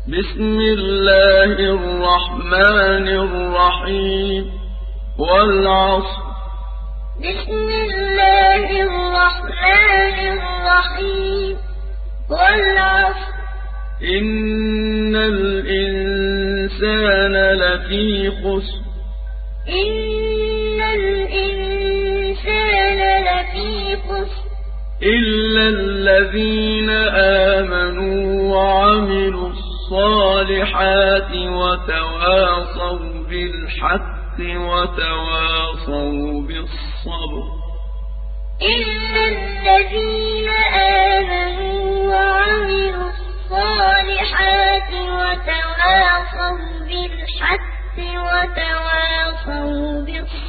بسم الله الرحمن الرحيم والعصر بسم الله الرحمن الرحيم والعصر إن الإنسان لفي خسر إن الإنسان لفي خسر إلا الذين آمنوا وعملوا الصالحات وتواصوا بالحق وتواصوا بالصبر إلا الذين آمنوا وعملوا الصالحات وتواصوا بالحق وتواصوا بالصبر